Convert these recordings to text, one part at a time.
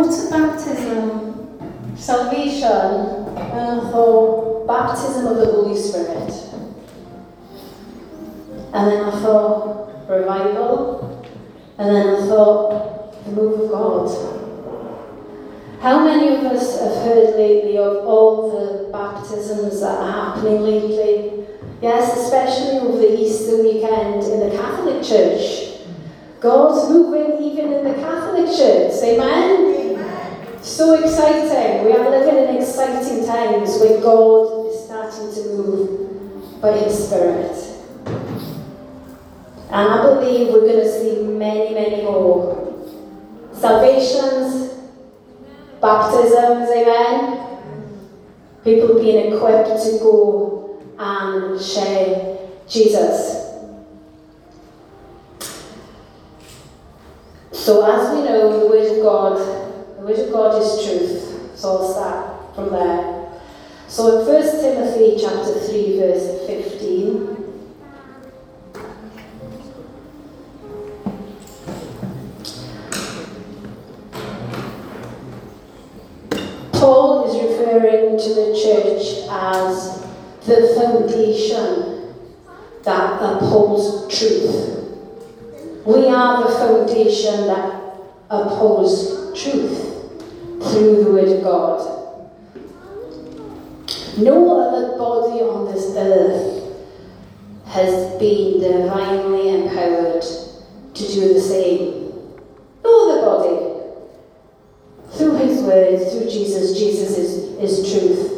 water baptism, salvation, and I thought baptism of the Holy Spirit. And then I thought revival, and then I thought the move of God. How many of us have heard lately of all the baptisms that are happening lately? Yes, especially over the Easter weekend in the Catholic Church. God's moving even in the Catholic Church. Amen? Amen. So exciting. We are living in exciting times where God is starting to move by His Spirit. And I believe we're going to see many, many more. Salvations, baptisms, amen? People being equipped to go and share Jesus. So as we know, the Word of God is truth. So I'll start from there. So in 1 Timothy chapter 3, verse 15, Paul is referring to the church as the foundation that upholds truth. We are the foundation that upholds truth through the Word of God. No other body on this earth has been divinely empowered to do the same. No other body. Through His Word, through Jesus, Jesus is truth.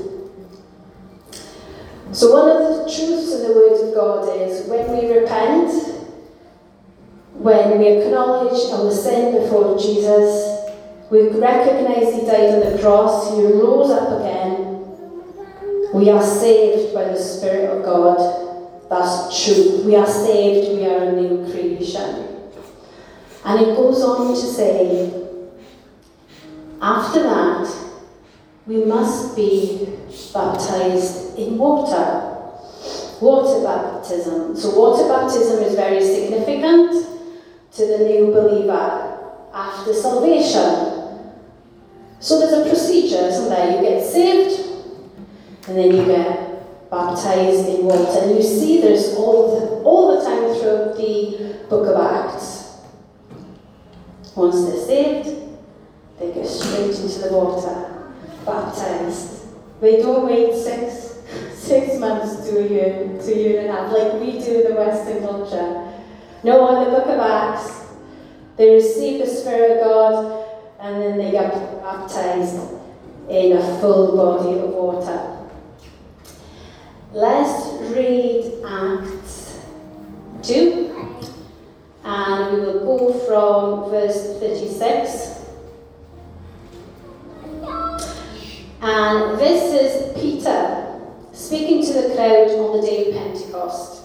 So one of the truths in the Word of God is when we repent, when we acknowledge our sin before Jesus, we recognize He died on the cross, He rose up again, we are saved by the Spirit of God. That's truth. We are saved, we are a new creation. And it goes on to say, after that, we must be baptized in water. Water baptism. So water baptism is very significant to the new believer after salvation. So there's a procedure, isn't there? You get saved, and then you get baptized in water. And you see there's all the time throughout the book of Acts. Once they're saved, they go straight into the water, baptized. They don't wait six months to a year and a half, like we do in the Western culture. No, in the book of Acts, they receive the Spirit of God, and then they get baptized in a full body of water. Let's read Acts 2, and we will go from verse 36. And this is Peter speaking to the crowd on the day of Pentecost.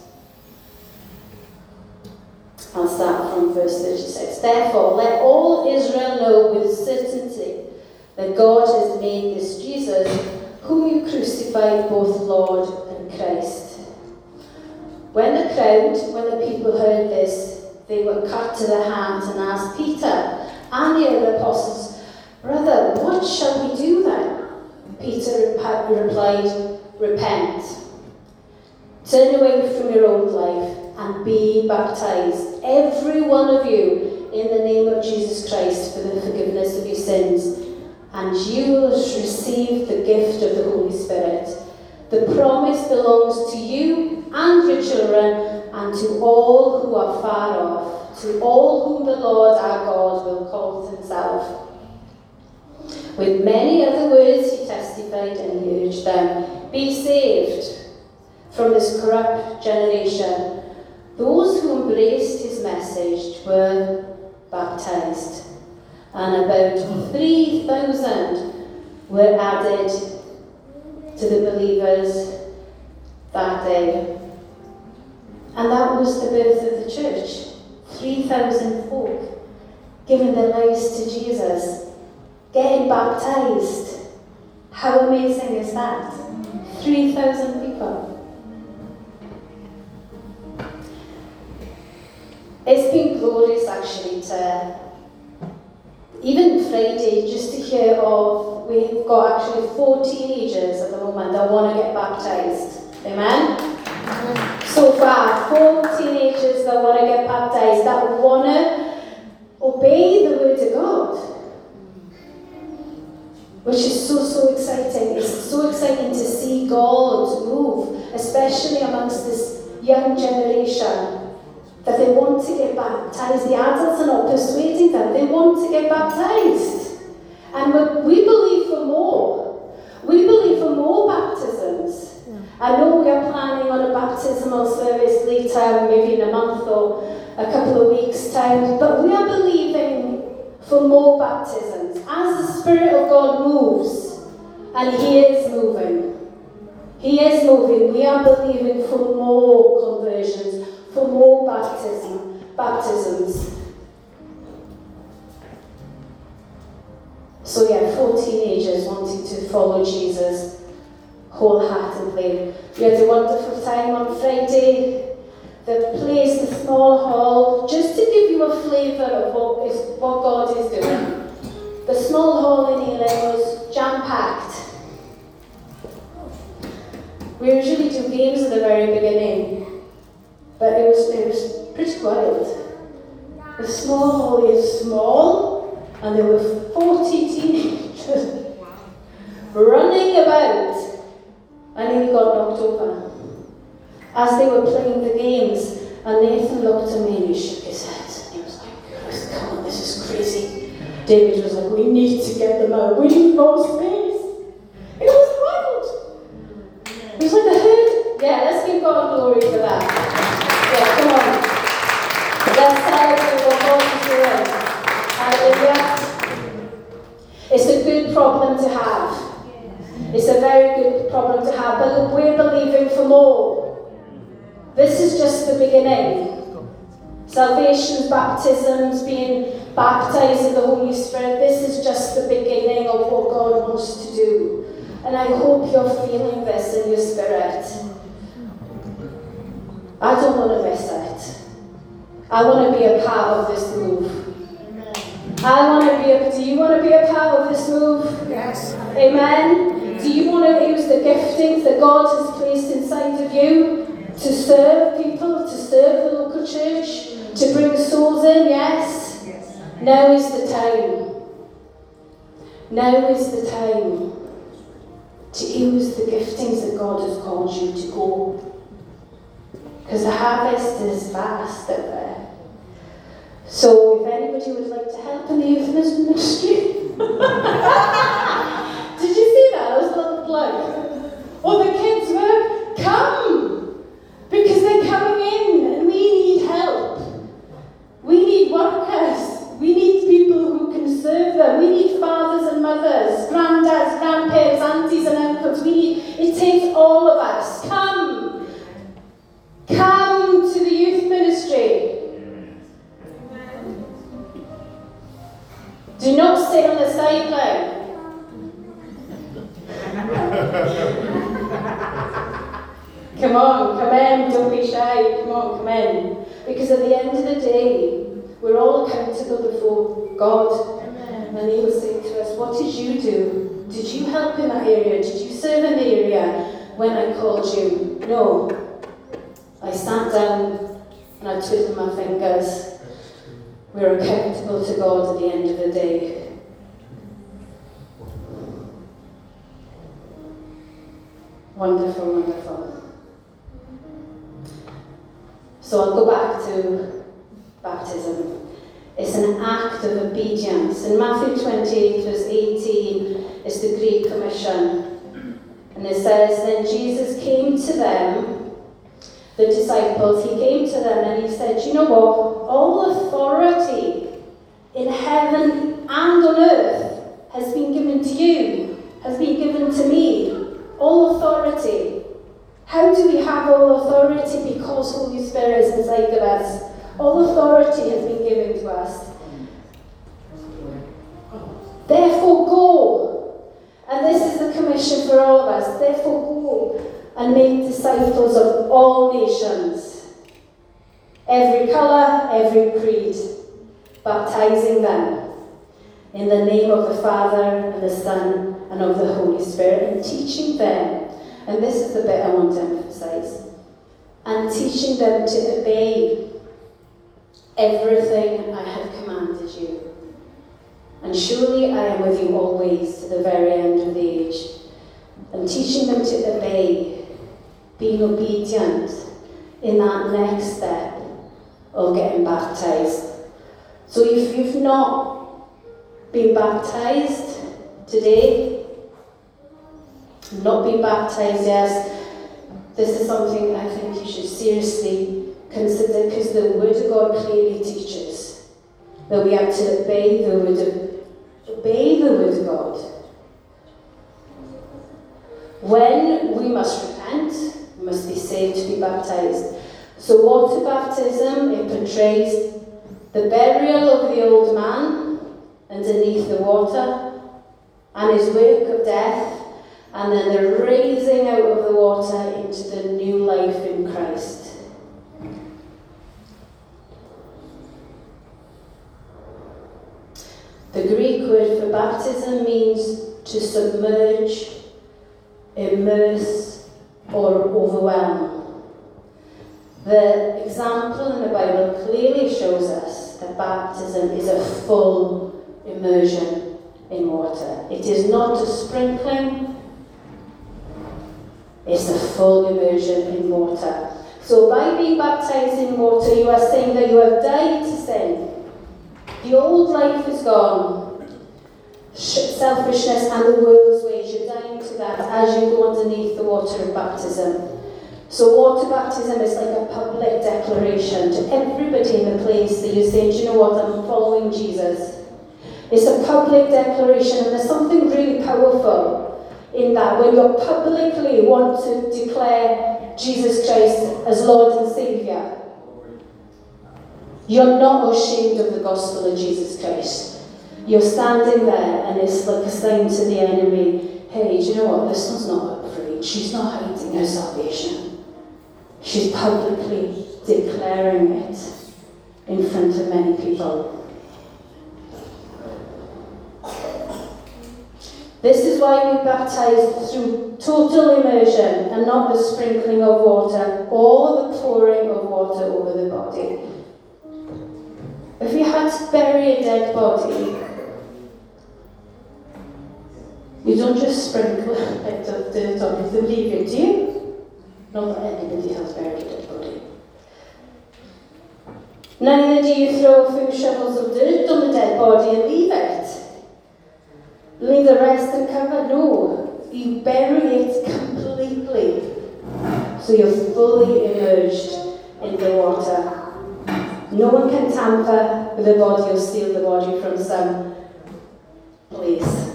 I'll start from verse 36. Therefore, let all Israel know with certainty that God has made this Jesus, whom you crucified, both Lord and Christ. When the people heard this, they were cut to the heart and asked Peter and the other apostles, Brother, what shall we do then? Peter replied, Repent. Turn away from your old life and be baptized, every one of you, in the name of Jesus Christ for the forgiveness of your sins, and you will receive the gift of the Holy Spirit. The promise belongs to you and your children and to all who are far off, to all whom the Lord our God will call to Himself. With many other words he testified and he urged them, Be saved from this corrupt generation. Those who embraced his message were baptized, and about 3,000 were added to the believers that day. And that was the birth of the church. 3,000 folk giving their lives to Jesus, getting baptized. How amazing is that? 3,000 people. It's been glorious actually to even Friday, just to hear of, we've got actually 4 teenagers at the moment that want to get baptised. Amen? So far, 4 teenagers that want to get baptised, that want to obey the word of God. Which is so exciting. It's so exciting to see God move, especially amongst this young generation, that they want to get baptised. The adults are not persuading them. They want to get baptised. And we believe for more. We believe for more baptisms. I know we are planning on a baptismal service later, maybe in a month or a couple of weeks' time, but we are believing for more baptisms. As the Spirit of God moves, and He is moving, we are believing for more conversions, for more baptisms. So 4 teenagers wanting to follow Jesus wholeheartedly. We had a wonderful time on Friday. The place, the small hall, just to give you a flavour of what God is doing. The small hall in Ealing was jam-packed. We usually do games at the very beginning, but it was pretty wild. The small hall is small, and there were 40 teenagers running about, and then he got knocked over as they were playing the games. And Nathan looked at me and he shook his head. He was like, Ruth, come on, this is crazy. David was like, we need to get them out. We need more space. It was wild. He was like a herd. Yeah, let's give God glory for that. Yeah, come on. Let's celebrate what God is doing. Hallelujah. It's a good problem to have. It's a very good problem to have. But we're believing for more. This is just the beginning. Salvations, baptisms, being baptized in the Holy Spirit, this is just the beginning of what God wants to do. And I hope you're feeling this in your spirit. I don't want to miss it. I want to be a part of this move. Do you want to be a part of this move? Yes. Amen? Do you want to use the giftings that God has placed inside of you to serve people, to serve the local church, to bring souls in? Yes? Now is the time. Now is the time to use the giftings that God has called you to go. Because the harvest is vast out there. So if anybody would like to help in the youth ministry, did you see that? That was a little plug. Or the kids work, come! Because they're coming in and we need help. We need workers. We need people who can serve them. We need fathers and mothers, granddads, grandparents, aunties and uncles. It takes all of us. Come. Come to the youth ministry. Do not sit on the sideline. Come on, come in, don't be shy. Come on, come in. Because at the end of the day, we're all accountable before God. Amen. And He will say to us, what did you do? Did you help in that area? Did you serve in the area when I called you? No. I sat down and I twiddled my fingers. We're accountable to God at the end of the day. Wonderful, wonderful. So I'll go back to baptism. It's an act of obedience. In Matthew 28, verse 18, is the Great Commission. And it says, then Jesus came to them, the disciples, He came to them and He said, you know what? All authority in heaven and on earth has been given to you, has been given to me. All authority. How do we have all authority? Because Holy Spirit is inside of us. All authority has been given to us. Therefore go. And this is the commission for all of us. Therefore go and make disciples of all nations. Every colour, every creed. Baptizing them in the name of the Father, and the Son, and of the Holy Spirit, and teaching them, and this is the bit I want to emphasize, and teaching them to obey everything I have commanded you. And surely I am with you always to the very end of the age. And teaching them to obey, being obedient in that next step of getting baptized. So if you've not been baptized today, not been baptized yet, this is something I think you should seriously consider, because the Word of God clearly teaches that we have to obey the Word of God. When we must repent, we must be saved to be baptized. So water baptism, it portrays the burial of the old man underneath the water and his work of death, and then the raising out of the water into the new life in Christ. The Greek word for baptism means to submerge, immerse, or overwhelm. The example in the Bible clearly shows us that baptism is a full immersion in water. It is not a sprinkling, it's a full immersion in water. So by being baptized in water, you are saying that you have died to sin. The old life is gone. Selfishness and the world's ways, you're dying to that as you go underneath the water of baptism. So water baptism is like a public declaration to everybody in the place that you say, do you know what, I'm following Jesus. It's a public declaration, and there's something really powerful in that when you publicly want to declare Jesus Christ as Lord and Saviour. You're not ashamed of the gospel of Jesus Christ. You're standing there, and it's like a sign to the enemy, hey, do you know what, this one's not afraid. She's not hiding her salvation. She's publicly declaring it in front of many people. This is why we baptize through total immersion and not the sprinkling of water or the pouring of water over the body. If you had to bury a dead body, you don't just sprinkle the dirt on it and leave it, do you? Not that anybody has buried a dead body. Neither do you throw a few shovels of dirt on the dead body and leave it. Leave the rest uncovered. No, you bury it completely. So you're fully immersed in the water. No one can tamper with the body or steal the body from some place.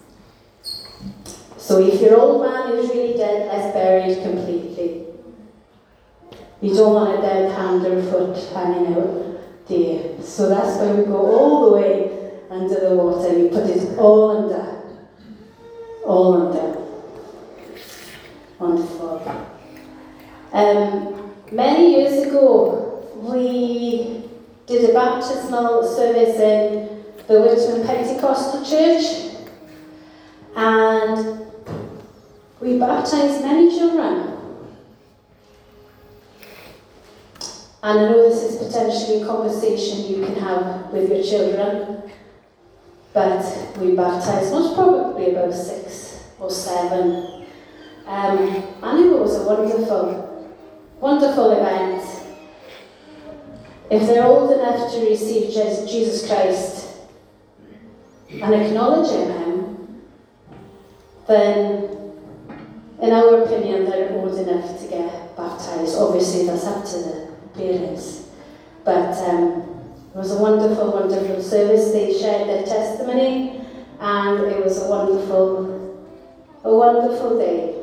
So if your old man is really dead, let's bury it completely. You don't want a dead hand or foot hanging out there. So that's why we go all the way under the water. You put it all under. All under. Wonderful. Many years ago, we did a baptismal service in the Whitman Pentecostal Church, and we baptised many children. And I know this is potentially a conversation you can have with your children, but we baptised most probably about 6 or 7. And it was a wonderful event. If they're old enough to receive Jesus Christ and acknowledging Him, then, in our opinion, they're old enough to get baptised. Obviously, that's up to the parents. But it was a wonderful service. They shared their testimony, and it was a wonderful day.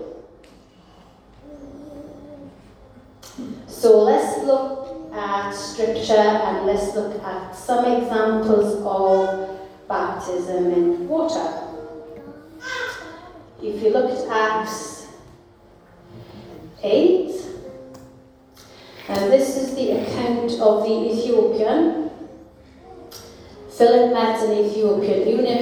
So let's look at scripture and let's look at some examples of baptism in water. If you look at Acts 8, and this is the account of the Ethiopian. Philip met an Ethiopian eunuch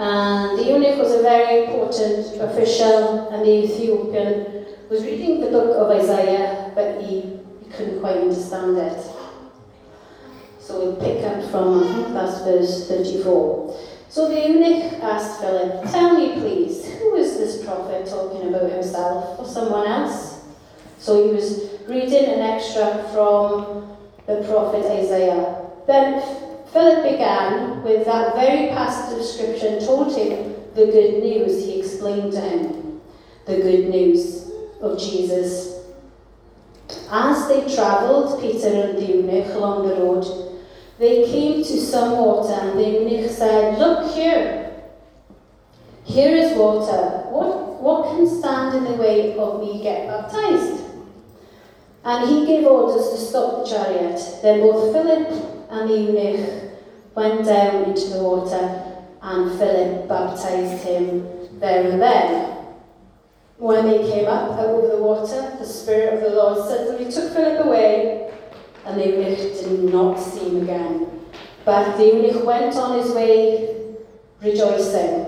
And the eunuch was a very important official, and the Ethiopian was reading the book of Isaiah, but he couldn't quite understand it. So we'll pick up from, I think that's verse 34. So the eunuch asked Philip, "Tell me please, who is this prophet talking about himself or someone else?" So he was reading an extract from the prophet Isaiah. Then Philip began with that very passage of scripture and told him the good news. He explained to him the good news of Jesus. As they travelled, Peter and the eunuch, along the road, they came to some water, and the eunuch said, "Look here. Here is water. What can stand in the way of me get baptized?" And he gave orders to stop the chariot. Then both Philip and the eunuch went down into the water, and Philip baptized him there and then. When they came up out of the water, the Spirit of the Lord suddenly took Philip away, and the eunuch did not see him again. But the eunuch went on his way rejoicing.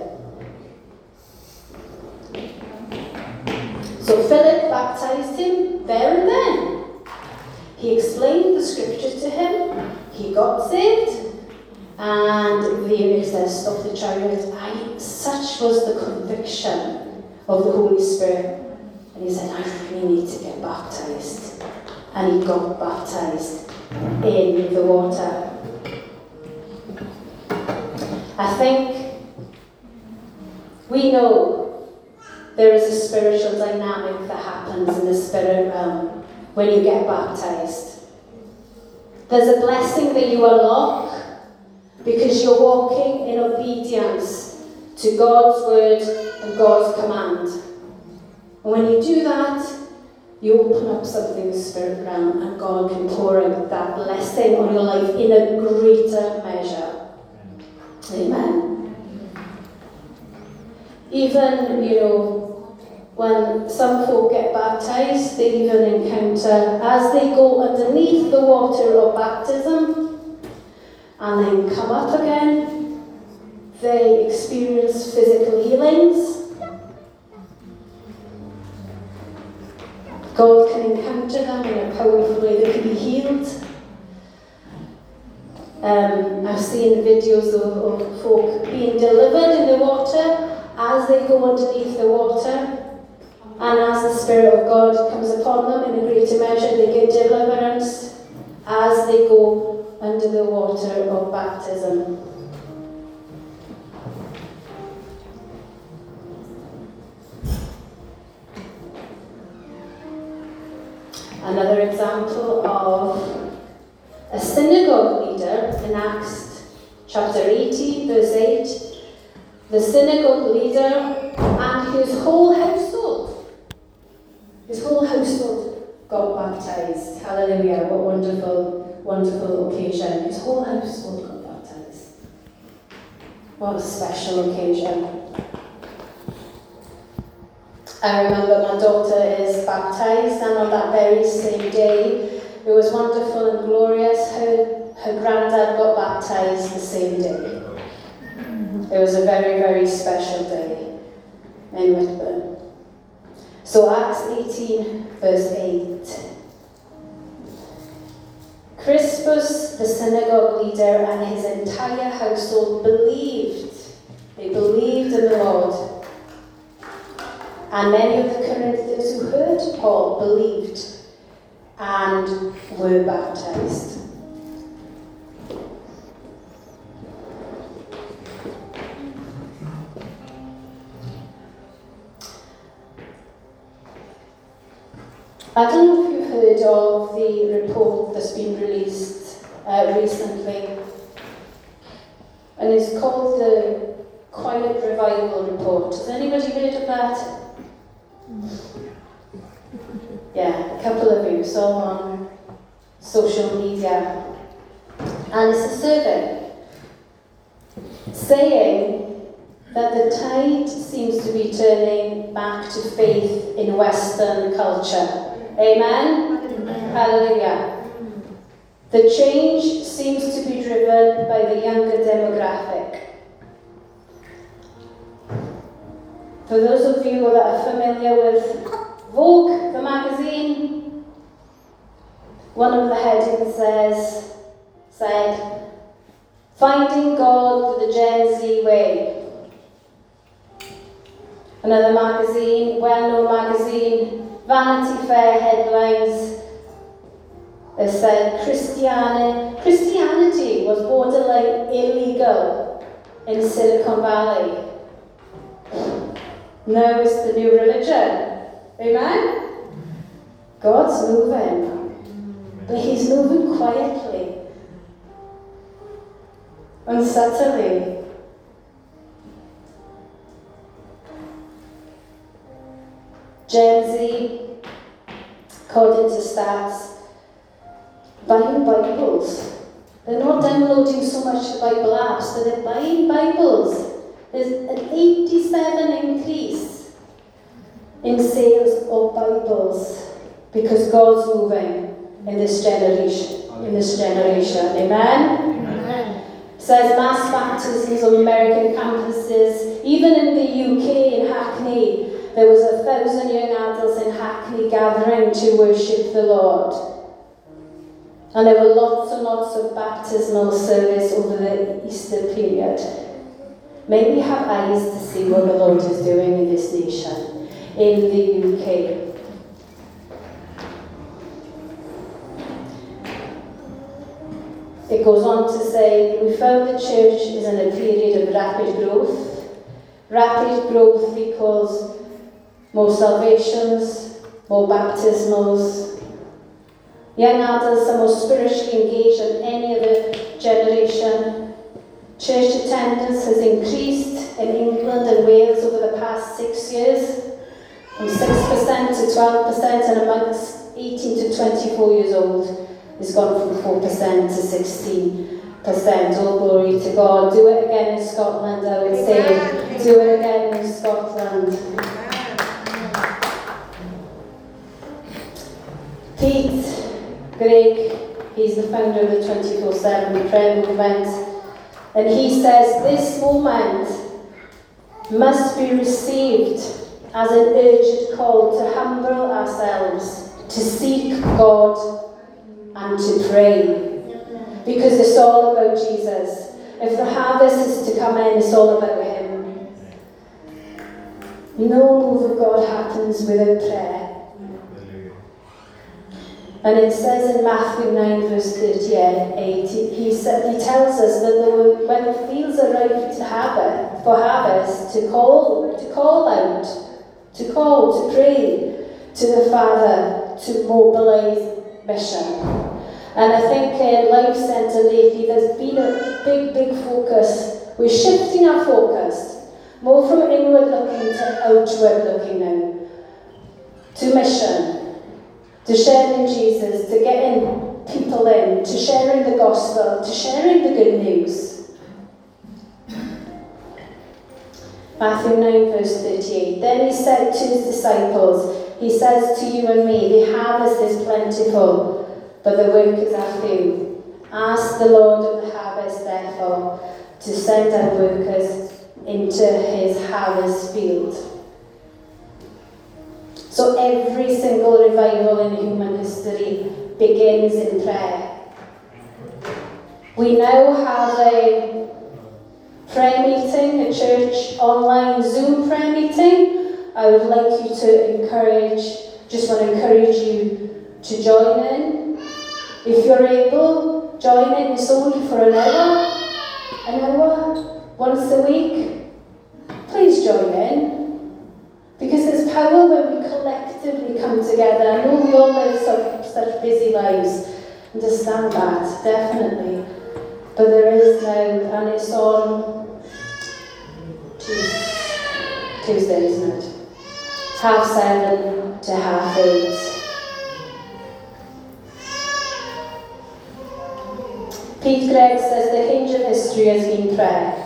So Philip baptized him there and then. He explained the scripture to him, he got saved, and the eunuch says, "Stop the chariot." Such was the conviction of the Holy Spirit. And he said, "I really need to get baptized." And he got baptized in the water. I think we know there is a spiritual dynamic that happens in the spirit realm when you get baptized. There's a blessing that you unlock because you're walking in obedience to God's word and God's command. And when you do that, you open up something in the spirit realm, and God can pour out that blessing on your life in a greater measure. Amen. Even, when some folk get baptized, they even encounter, as they go underneath the water of baptism and then come up again, they experience physical healings. God can encounter them in a powerful way. They can be healed. I've seen videos of folk being delivered in the water as they go underneath the water. And as the Spirit of God comes upon them in a greater measure, they get deliverance as they go under the water of baptism. Another example of a synagogue leader in Acts chapter 18, verse 8. The synagogue leader and his whole household got baptized. Hallelujah, what wonderful, wonderful occasion. His whole household got baptized. What a special occasion. I remember my daughter is baptized, and on that very same day, it was wonderful and glorious. Her granddad got baptized the same day. It was a very, very special day in Whitburn. So Acts 18, verse 8. Crispus, the synagogue leader, and his entire household believed. They believed in the Lord. And many of the Corinthians who heard Paul believed and were baptized. I don't know if you've heard of the report that's been released recently, and it's called the Quiet Revival Report. Has anybody heard of that? Yeah, a couple of you saw on social media. And it's a survey saying that the tide seems to be turning back to faith in Western culture. Amen? Hallelujah. The change seems to be driven by the younger demographic. For those of you that are familiar with Vogue, the magazine, one of the headings said, "Finding God the Gen Z way." Another magazine, well-known magazine, Vanity Fair headlines, they said Christianity was borderline illegal in Silicon Valley. No, it's the new religion. Amen? God's moving, but He's moving quietly and subtly. Gen Z, according to stats, buying Bibles. They're not downloading so much the Bible apps, but they're buying Bibles. There's an 87 increase in sales of Bibles because God's moving in this generation. Amen? Amen. It says mass baptisms on American campuses. Even in the UK, in Hackney, there was 1,000 young adults in Hackney gathering to worship the Lord. And there were lots and lots of baptismal service over the Easter period. May we have eyes to see what the Lord is doing in this nation, in the UK. It goes on to say, we found the church is in a period of rapid growth. Rapid growth equals more salvations, more baptismals. Young adults are more spiritually engaged than any other generation. Church attendance has increased in England and Wales over the past 6 years, from 6% to 12%, and amongst 18 to 24 years old, it's gone from 4% to 16%. All glory to God. Do it again in Scotland, I would say. Do it again in Scotland. Pete Greig, he's the founder of the 24/7 prayer movement, and he says this moment must be received as an urgent call to humble ourselves, to seek God and to pray, because it's all about Jesus. If the harvest is to come in, it's all about Him. No move of God happens without prayer. And it says in Matthew 9 verse 38, he tells us that when the fields are ripe for harvest, to call out, to pray to the Father, to mobilize mission. And I think in Life Centre lately there's been a big focus. We're shifting our focus more from inward looking to outward looking now, to mission. To sharing Jesus, to getting people in, to sharing the gospel, to sharing the good news. Matthew 9 verse 38. Then He said to His disciples, He says to you and me, the harvest is plentiful, but the workers are few. Ask the Lord of the harvest, therefore, to send out workers into His harvest field. So every single revival in human history begins in prayer. We now have a prayer meeting, a church online Zoom prayer meeting. I would like you to encourage you to join in. If you're able, join in. It's only for an hour, once a week. Please join in. Because there's power when we collectively come together. I know we all live such busy lives. Understand that, definitely. But there is now, and it's on Tuesday, isn't it? 7:30 to 8:30. Pete Greig says the hinge of history has been prayer.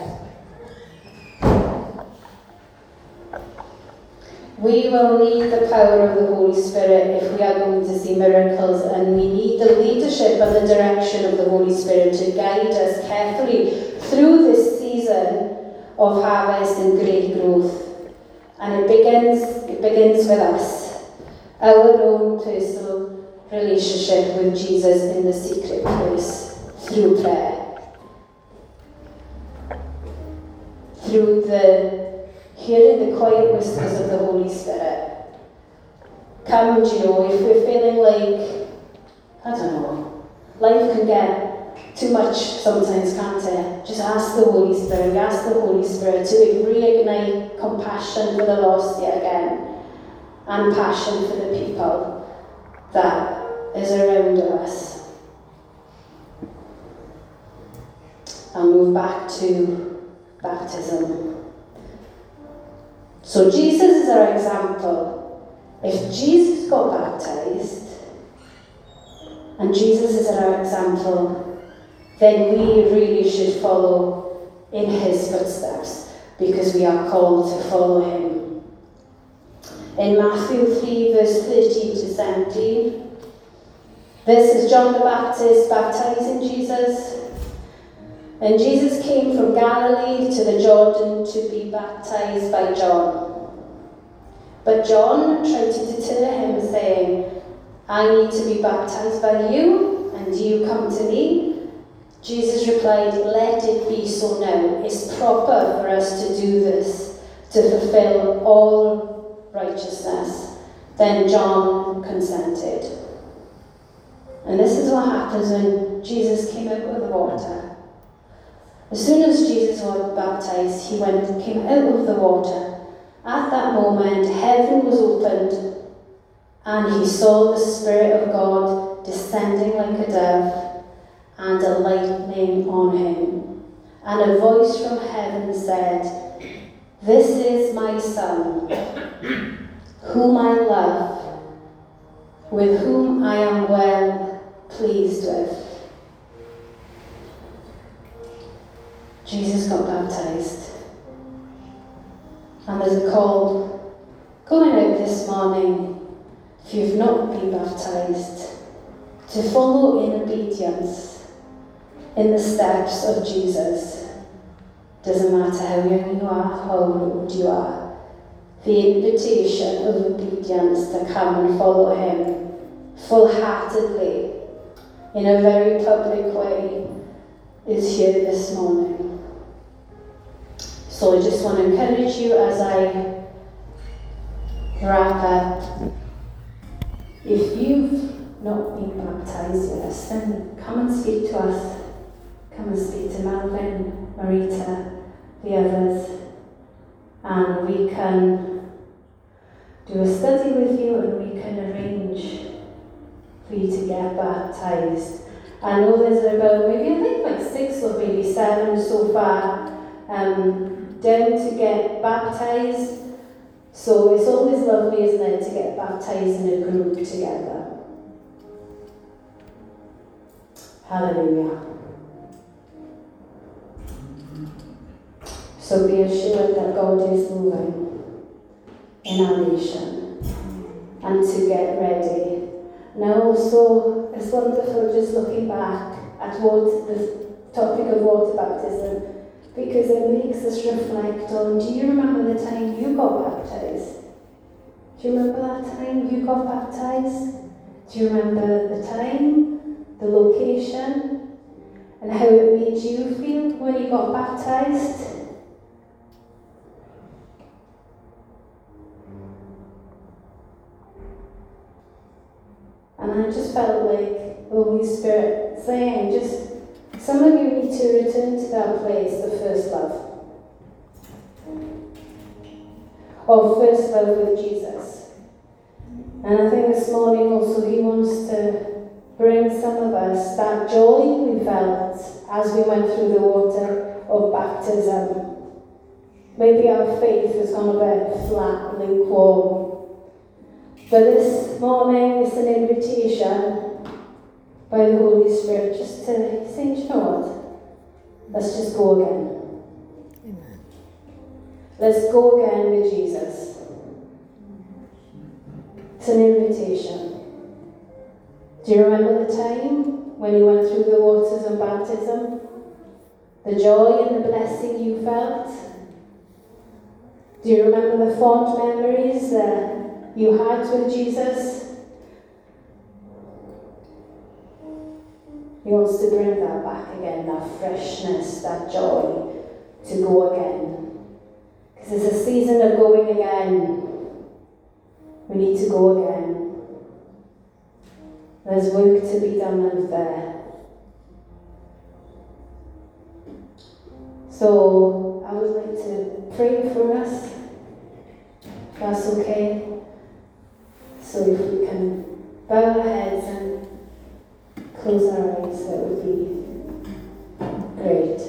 We will need the power of the Holy Spirit if we are going to see miracles, and we need the leadership and the direction of the Holy Spirit to guide us carefully through this season of harvest and great growth. And it begins with us, our own personal relationship with Jesus in the secret place, through prayer. Through hearing the quiet whispers of the Holy Spirit. Come, if we're feeling like, I don't know, life can get too much sometimes, can't it? Just ask the Holy Spirit. We ask the Holy Spirit to reignite compassion for the lost yet again, and passion for the people that is around us. I'll move back to baptism. So Jesus is our example. If Jesus got baptized, and Jesus is our example, then we really should follow in his footsteps, because we are called to follow him. In Matthew 3, verse 13 to 17, this is John the Baptist baptizing Jesus. And Jesus came from Galilee to the Jordan to be baptized by John. But John tried to deter him, saying, I need to be baptized by you, and you come to me? Jesus replied, let it be so now. It's proper for us to do this, to fulfill all righteousness. Then John consented. And this is what happens when Jesus came out of the water. As soon as Jesus was baptized, he came out of the water. At that moment, heaven was opened, and he saw the Spirit of God descending like a dove, and a lightning on him. And a voice from heaven said, this is my Son, whom I love, with whom I am well pleased with. Jesus got baptized. And there's a call going out this morning, if you've not been baptized, to follow in obedience in the steps of Jesus. Doesn't matter how young you are, how old you are. The invitation of obedience to come and follow him full-heartedly in a very public way is here this morning. So I just want to encourage you as I wrap up. If you've not been baptized yet, then come and speak to us. Come and speak to Melvin, Marita, the others, and we can do a study with you, and we can arrange for you to get baptized. I know there's about maybe 6 or maybe 7 so far down to get baptized. So it's always lovely, isn't it, to get baptized in a group together. Hallelujah. So be assured that God is moving in our nation, and to get ready. Now also, it's wonderful just looking back at the topic of water baptism, because it makes us reflect on, do you remember the time you got baptized? Do you remember that time you got baptized? Do you remember the time, the location, and how it made you feel when you got baptized? And I just felt like the Holy Spirit saying, some of you need to return to that place of first love. Of first love with Jesus. And I think this morning also he wants to bring some of us that joy we felt as we went through the water of baptism. Maybe our faith has gone a bit flat, lukewarm. But this morning it's an invitation by the Holy Spirit just to say, you know what? Let's just go again. Amen. Let's go again with Jesus. It's an invitation. Do you remember the time when you went through the waters of baptism? The joy and the blessing you felt? Do you remember the fond memories that you had with Jesus? He wants to bring that back again, that freshness, that joy to go again. Because it's a season of going again. We need to go again. There's work to be done out there. So I would like to pray for us, if that's okay. So if we can bow our heads and close our eyes, that would be great.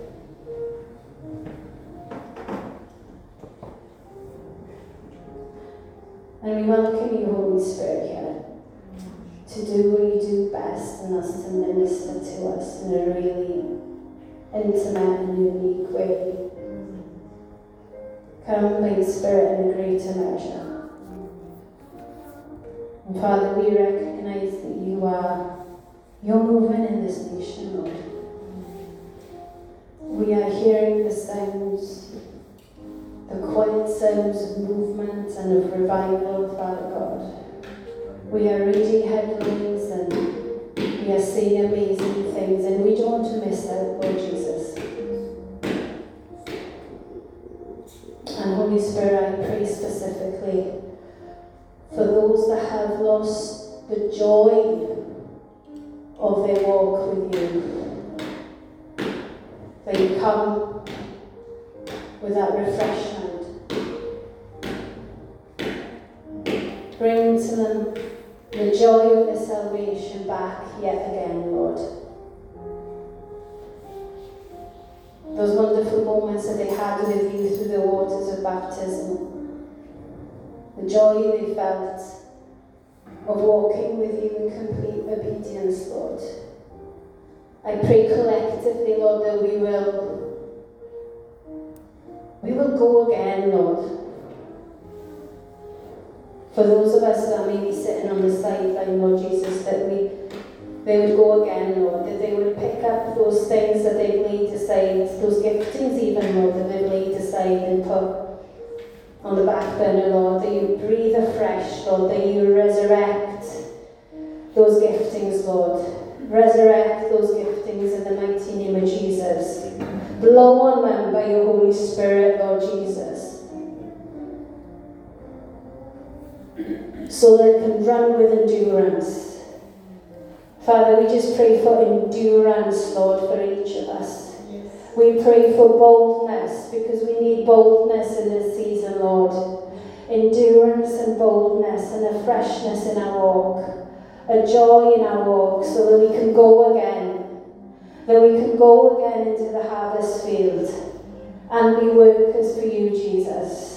And we welcome you, Holy Spirit, here to do what you do best in us, to minister to us in a really intimate and unique way. Come by the Spirit in a greater measure. And Father, we recognize that you're moving in this nation, Lord. We are hearing the sounds, the quiet sounds of movement and of revival, Father God. We are reading headlines and we are seeing amazing things, and we don't want to miss out, Lord Jesus. And Holy Spirit, I pray specifically for those that have lost the joy of their walk with you. That you come with that refreshment. Bring to them the joy of their salvation back yet again, Lord. Those wonderful moments that they had with you through the waters of baptism. The joy they felt of walking with you in complete obedience, Lord. I pray collectively, Lord, that we will go again, Lord. For those of us that may be sitting on the sideline, Lord Jesus, that they would go again, Lord, that they would pick up those things that they've laid aside, those giftings even, Lord, that they've laid aside and put on the back burner, Lord, that you breathe afresh, Lord, that you resurrect those giftings, Lord. Resurrect those giftings in the mighty name of Jesus. Blow on them by your Holy Spirit, Lord Jesus. So they can run with endurance. Father, we just pray for endurance, Lord, for each of us. Yes. We pray for boldness, because we need boldness in this season, Lord. Endurance and boldness and a freshness in our walk. A joy in our walk, so that we can go again. That we can go again into the harvest field and be workers for you, Jesus.